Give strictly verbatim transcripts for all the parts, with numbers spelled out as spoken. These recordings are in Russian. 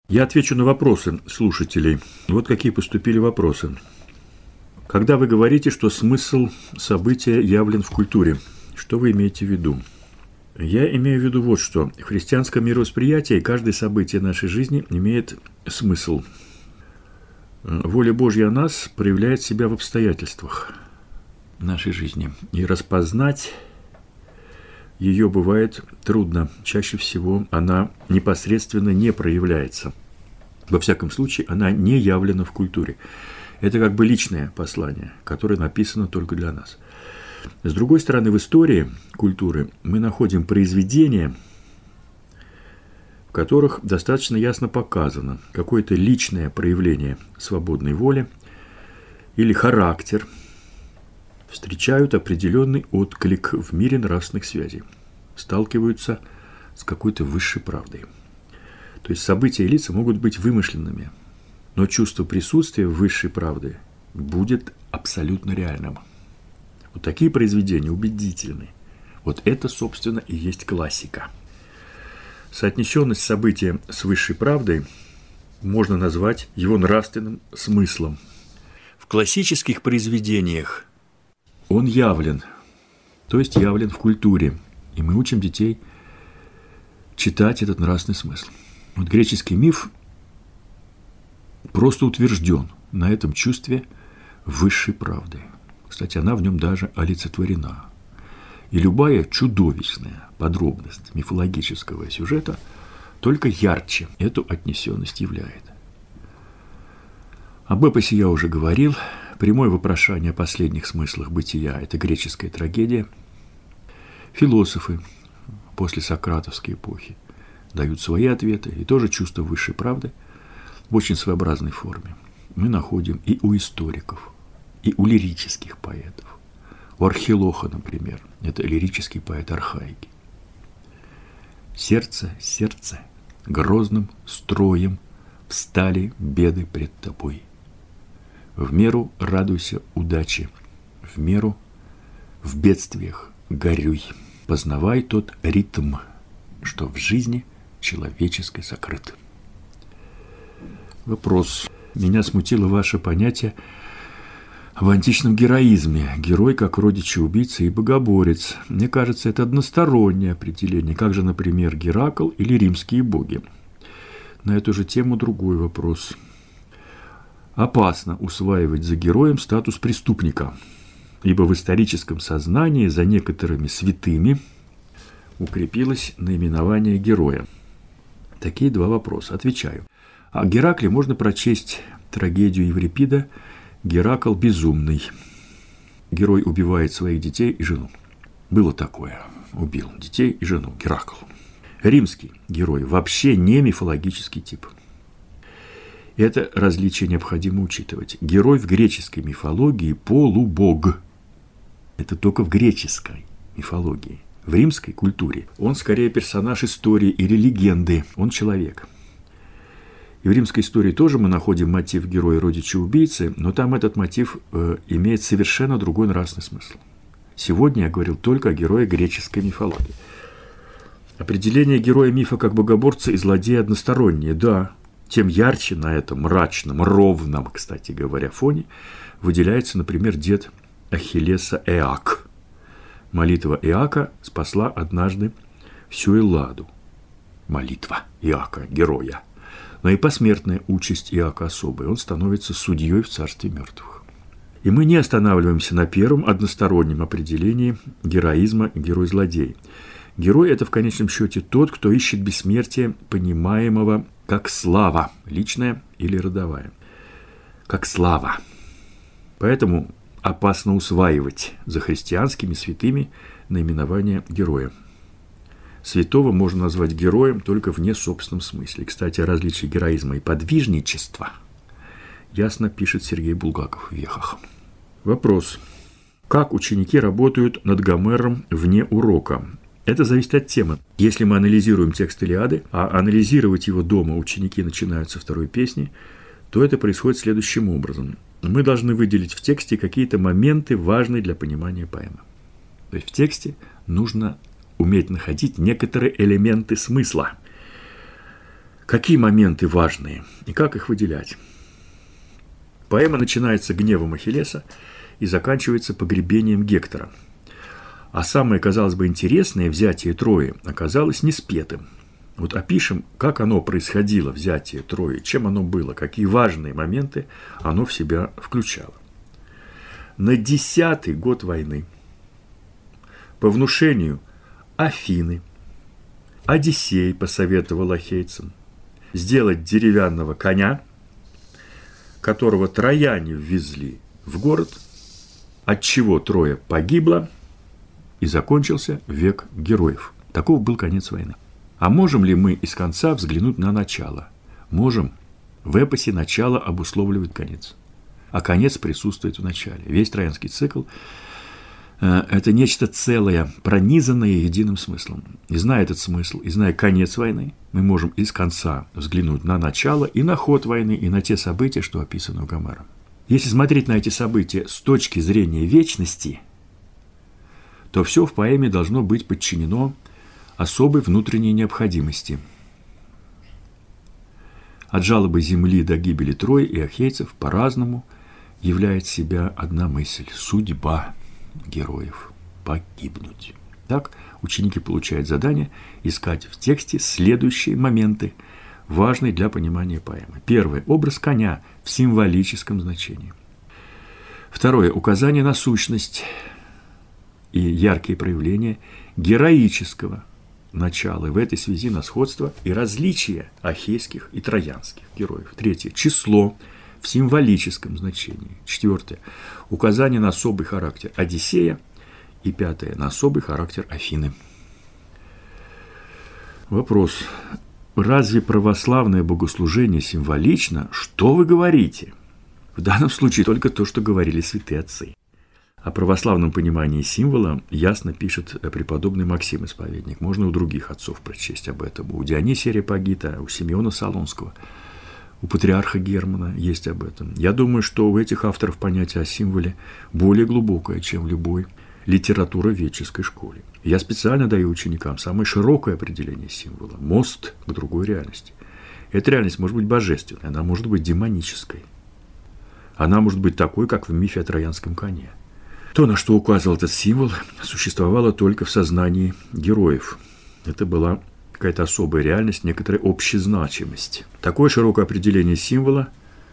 Я отвечу на вопросы слушателей. Вот какие поступили вопросы. Когда вы говорите, что смысл события явлен в культуре, что вы имеете в виду? Я имею в виду вот что. В христианском мировосприятии каждое событие нашей жизни имеет смысл. Воля Божья о нас проявляет себя в обстоятельствах нашей жизни. И распознать ее бывает трудно. Чаще всего она непосредственно не проявляется. Во всяком случае, она не явлена в культуре. Это как бы личное послание, которое написано только для нас. С другой стороны, в истории культуры мы находим произведения, в которых достаточно ясно показано какое-то личное проявление свободной воли или характер, встречают определенный отклик в мире нравственных связей, сталкиваются с какой-то высшей правдой. То есть события и лица могут быть вымышленными, но чувство присутствия высшей правды будет абсолютно реальным. Вот такие произведения убедительны. Вот это, собственно, и есть классика. Соотнесенность события с высшей правдой можно назвать его нравственным смыслом. В классических произведениях он явлен, то есть явлен в культуре. И мы учим детей читать этот нравственный смысл. Вот греческий миф просто утвержден на этом чувстве высшей правды. Кстати, она в нем даже олицетворена. И любая чудовищная подробность мифологического сюжета только ярче эту отнесенность являет. Об эпосе я уже говорил. Прямое вопрошание о последних смыслах бытия – это греческая трагедия. Философы после сократовской эпохи дают свои ответы, и тоже чувство высшей правды в очень своеобразной форме мы находим и у историков, и у лирических поэтов. У Архилоха, например, это лирический поэт архаики. «Сердце, сердце, грозным строем встали беды пред тобой. В меру радуйся удаче, в меру в бедствиях горюй. Познавай тот ритм, что в жизни человеческой сокрыт». Вопрос. Меня смутило ваше понятие в античном героизме. Герой как родичи-убийца и богоборец. Мне кажется, это одностороннее определение. Как же, например, Геракл или римские боги? На эту же тему другой вопрос. Опасно усваивать за героем статус преступника, ибо в историческом сознании за некоторыми святыми укрепилось наименование героя. Такие два вопроса. Отвечаю. О Геракле можно прочесть трагедию Еврипида «Геракл безумный». Герой убивает своих детей и жену. Было такое. Убил детей и жену. Геракл. Римский герой вообще не мифологический тип. Это различие необходимо учитывать. Герой в греческой мифологии – полубог. Это только в греческой мифологии. В римской культуре он скорее персонаж истории или легенды. Он человек. И в римской истории тоже мы находим мотив героя родича-убийцы, но там этот мотив э, имеет совершенно другой нравственный смысл. Сегодня я говорил только о герое греческой мифологии. Определение героя мифа как богоборца и злодея одностороннее, да. Тем ярче на этом мрачном, ровном, кстати говоря, фоне выделяется, например, дед Ахиллеса Эак. Молитва Иака спасла однажды всю Элладу. Молитва Иака, героя. Но и посмертная участь Иака особая. Он становится судьей в царстве мертвых. И мы не останавливаемся на первом одностороннем определении героизма герой-злодей. Герой – это в конечном счете тот, кто ищет бессмертие, понимаемого как слава, личная или родовая. Как слава. Поэтому опасно усваивать за христианскими святыми наименование героя. Святого можно назвать героем только в несобственном смысле. Кстати, о различии героизма и подвижничества ясно пишет Сергей Булгаков в «Вехах». Вопрос. Как ученики работают над Гомером вне урока? Это зависит от темы. Если мы анализируем текст Илиады, а анализировать его дома ученики начинают со второй песни, то это происходит следующим образом. Мы должны выделить в тексте какие-то моменты, важные для понимания поэмы. То есть в тексте нужно уметь находить некоторые элементы смысла, Какие моменты важные и как их выделять? Поэма начинается гневом Ахиллеса и заканчивается погребением Гектора. А самое, казалось бы, интересное взятие Трои оказалось неспетым. Вот опишем, как оно происходило, взятие Трои, чем оно было, какие важные моменты оно в себя включало. На десятый год войны по внушению Афины Одиссей посоветовал ахейцам сделать деревянного коня, которого трояне ввезли в город, отчего Троя погибла, и закончился век героев. Таков был конец войны. А можем ли мы из конца взглянуть на начало? Можем. В эпосе начало обусловливает конец, а конец присутствует в начале. Весь троянский цикл э, – это нечто целое, пронизанное единым смыслом. И зная этот смысл, и зная конец войны, мы можем из конца взглянуть на начало и на ход войны, и на те события, что описаны у Гомера. Если смотреть на эти события с точки зрения вечности, то все в поэме должно быть подчинено особой внутренней необходимости. От жалобы земли до гибели Трои и ахейцев по-разному являет себя одна мысль – судьба героев – погибнуть. Так ученики получают задание искать в тексте следующие моменты, важные для понимания поэмы. Первое – образ коня в символическом значении. Второе – указание на сущность и яркие проявления героического начала. И в этой связи на сходство и различия ахейских и троянских героев. Третье – число в символическом значении. Четвертое – указание на особый характер Одиссея. И пятое – на особый характер Афины. Вопрос. Разве православное богослужение символично? Что вы говорите? В данном случае только то, что говорили святые отцы. О православном понимании символа ясно пишет преподобный Максим Исповедник. Можно у других отцов прочесть об этом. У Дионисия Ареопагита, у Симеона Солонского, у патриарха Германа есть об этом. Я думаю, что у этих авторов понятие о символе более глубокое, чем в любой литературоведческой школе. Я специально даю ученикам самое широкое определение символа – мост к другой реальности. Эта реальность может быть божественной, она может быть демонической. Она может быть такой, как в мифе о троянском коне. То, на что указывал этот символ, существовало только в сознании героев. Это была какая-то особая реальность, некоторая общезначимость. Такое широкое определение символа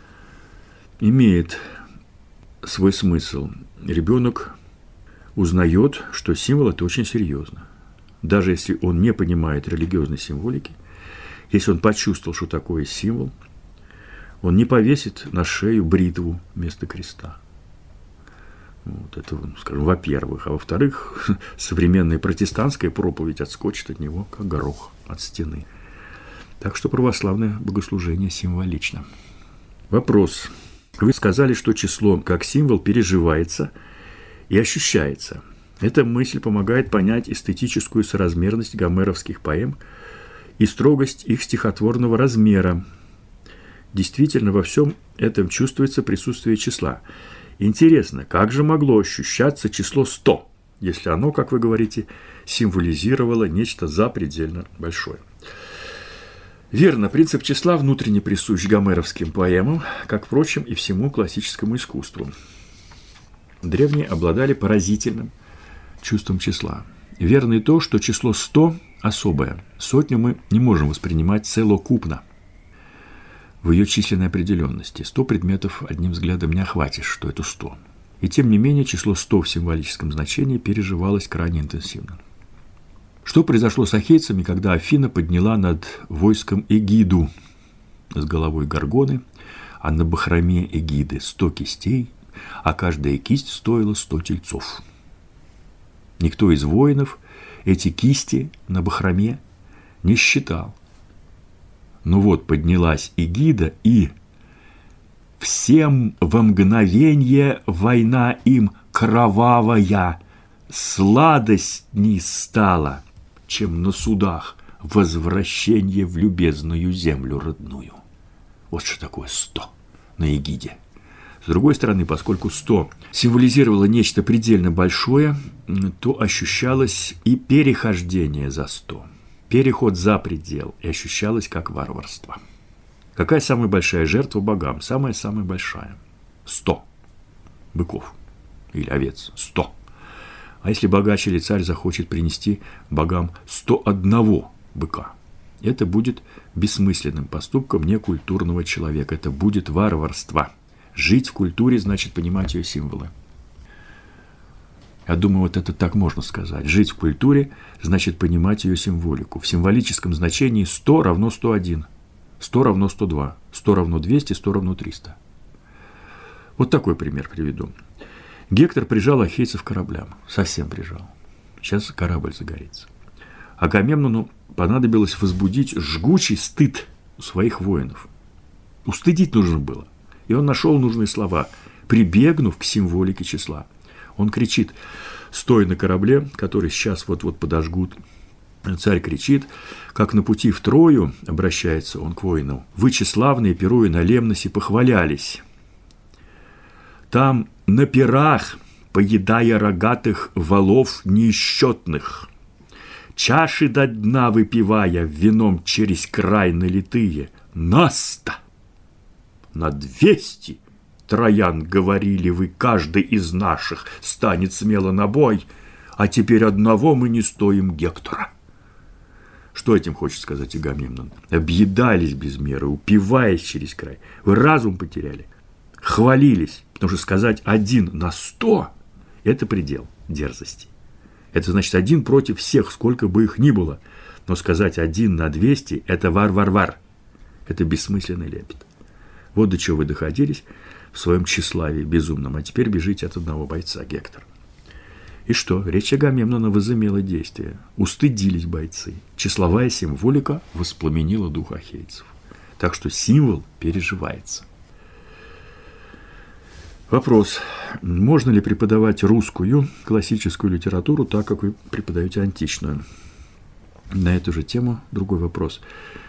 имеет свой смысл. Ребенок узнает, что символ – это очень серьезно. Даже если он не понимает религиозной символики, если он почувствовал, что такое символ, он не повесит на шею бритву вместо креста. Вот это, скажем, во-первых. А во-вторых, современная протестантская проповедь отскочит от него, как горох от стены. Так что православное богослужение символично. Вопрос. Вы сказали, что число как символ переживается и ощущается. Эта мысль помогает понять эстетическую соразмерность гомеровских поэм и строгость их стихотворного размера. Действительно, во всем этом чувствуется присутствие числа. Интересно, как же могло ощущаться число сто, если оно, как вы говорите, символизировало нечто запредельно большое? Верно, принцип числа внутренне присущ гомеровским поэмам, как, впрочем, и всему классическому искусству. Древние обладали поразительным чувством числа. Верно и то, что число сто особое. Сотню мы не можем воспринимать целокупно в ее численной определенности. сто предметов одним взглядом не охватишь, что это сто. И тем не менее число сто в символическом значении переживалось крайне интенсивно. Что произошло с ахейцами, когда Афина подняла над войском эгиду с головой горгоны, а на бахроме эгиды сто кистей, а каждая кисть стоила сто тельцов? Никто из воинов эти кисти на бахроме не считал. Ну вот, поднялась эгида, и всем во мгновенье война им кровавая сладостней стала, чем на судах возвращение в любезную землю родную. Вот что такое сто на эгиде. С другой стороны, поскольку сто символизировало нечто предельно большое, то ощущалось и перехождение за сто. переход за предел, и ощущалось как варварство. Какая самая большая жертва богам? Самая-самая большая. Сто быков или овец. Сто. А если богач или царь захочет принести богам сто одного быка? Это будет бессмысленным поступком некультурного человека. Это будет варварство. Жить в культуре значит понимать ее символы. Я думаю, вот это так можно сказать. Жить в культуре значит понимать ее символику. В символическом значении сто равно сто один. сто равно сто два. сто равно двести, сто равно триста. Вот такой пример приведу. Гектор прижал ахейцев к кораблям. Совсем прижал. Сейчас корабль загорится. Агамемнону понадобилось возбудить жгучий стыд у своих воинов. Устыдить нужно было. И он нашел нужные слова, прибегнув к символике числа. Он кричит, стоя на корабле, который сейчас вот-вот подожгут. Царь кричит, как на пути в Трою, обращается он к воину, вы, тщеславные, пируя на Лемносе, похвалялись. Там на пирах, поедая рогатых валов неисчетных, чаши до дна выпивая, вином через край налитые, нас-то на двести троян, говорили вы, каждый из наших станет смело на бой, а теперь одного мы не стоим Гектора. Что этим хочет сказать Агамемнон? Объедались без меры, упиваясь через край. Вы разум потеряли, хвалились, потому что сказать один на сто – это предел дерзости. Это значит один против всех, сколько бы их ни было. Но сказать один на двести – это вар-вар-вар. Это бессмысленный лепет. Вот до чего вы доходились в своем тщеславии безумном, а теперь бежите от одного бойца, Гектор. И что? Речь Агамемнона возымела действие. Устыдились бойцы. Числовая символика воспламенила дух ахейцев. Так что символ переживается. Вопрос. Можно ли преподавать русскую классическую литературу так, как вы преподаете античную? На эту же тему другой вопрос.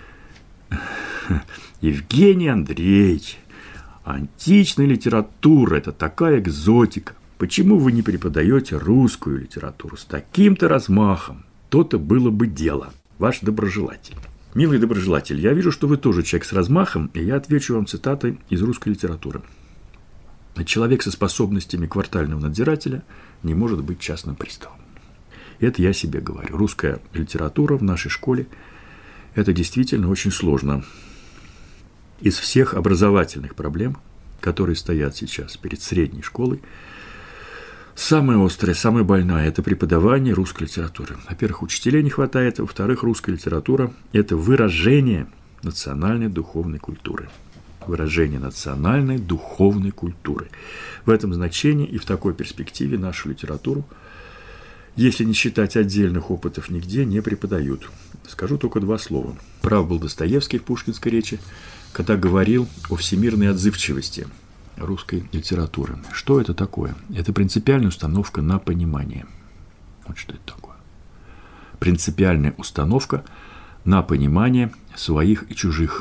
Евгений Андреевич, античная литература – это такая экзотика. Почему вы не преподаете русскую литературу с таким-то размахом? То-то было бы дело. Ваш доброжелатель. Милый доброжелатель, я вижу, что вы тоже человек с размахом, и я отвечу вам цитатой из русской литературы. Человек со способностями квартального надзирателя не может быть частным приставом. Это я себе говорю. Русская литература в нашей школе – это действительно очень сложно. Из всех образовательных проблем, которые стоят сейчас перед средней школой, самая острая, самая больная – это преподавание русской литературы. Во-первых, учителей не хватает, во-вторых, русская литература – это выражение национальной духовной культуры. Выражение национальной духовной культуры. В этом значении и в такой перспективе нашу литературу, если не считать отдельных опытов, нигде не преподают. Скажу только два слова. Прав был Достоевский в пушкинской речи, когда говорил о всемирной отзывчивости русской литературы. Что это такое? Это принципиальная установка на понимание. Вот что это такое. Принципиальная установка на понимание своих и чужих.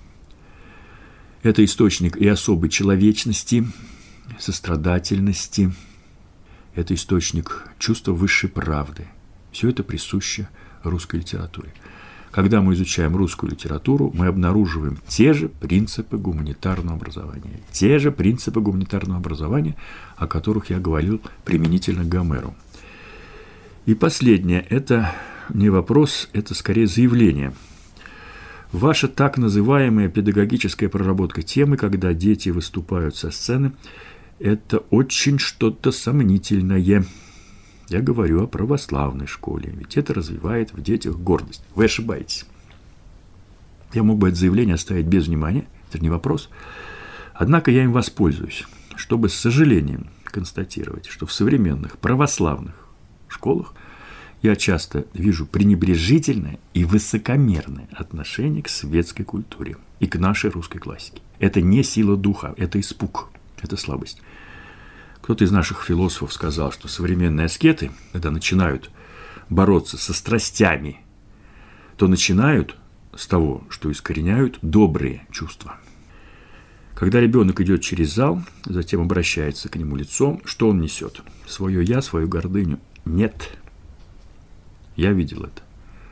Это источник и особой человечности, сострадательности. Это источник чувства высшей правды. Все это присуще русской литературе. Когда мы изучаем русскую литературу, мы обнаруживаем те же принципы гуманитарного образования. Те же принципы гуманитарного образования, о которых я говорил применительно к Гомеру. И последнее – это не вопрос, это скорее заявление. Ваша так называемая педагогическая проработка темы, когда дети выступают со сцены, это очень что-то сомнительное. Я говорю о православной школе, ведь это развивает в детях гордость. Вы ошибаетесь. Я мог бы это заявление оставить без внимания, это не вопрос. Однако я им воспользуюсь, чтобы с сожалением констатировать, что в современных православных школах я часто вижу пренебрежительное и высокомерное отношение к светской культуре и к нашей русской классике. Это не сила духа, это испуг, это слабость. Кто-то из наших философов сказал, что современные аскеты, когда начинают бороться со страстями, то начинают с того, что искореняют добрые чувства. Когда ребенок идет через зал, затем обращается к нему лицом, что он несет? Свое «я», свою гордыню? Нет. Я видел это.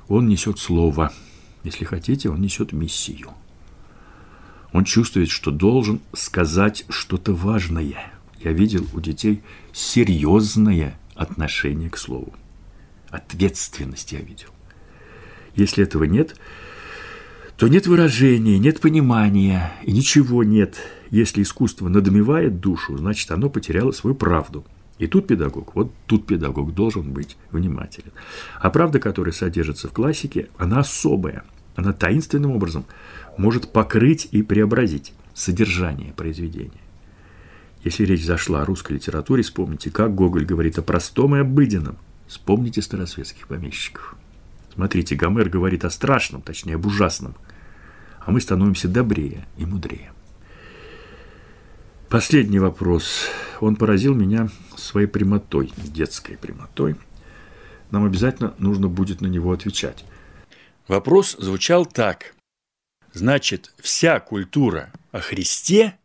Он несет слово. Если хотите, он несет миссию. Он чувствует, что должен сказать что-то важное. Я видел у детей серьезное отношение к слову. Ответственность я видел. Если этого нет, то нет выражения, нет понимания, и ничего нет. Если искусство надмевает душу, значит, оно потеряло свою правду. И тут педагог, вот тут педагог должен быть внимателен. А правда, которая содержится в классике, она особая. Она таинственным образом может покрыть и преобразить содержание произведения. Если речь зашла о русской литературе, вспомните, как Гоголь говорит о простом и обыденном. Вспомните старосветских помещиков. Смотрите, Гомер говорит о страшном, точнее, об ужасном. А мы становимся добрее и мудрее. Последний вопрос. Он поразил меня своей прямотой, детской прямотой. Нам обязательно нужно будет на него отвечать. Вопрос звучал так. Значит, вся культура о Христе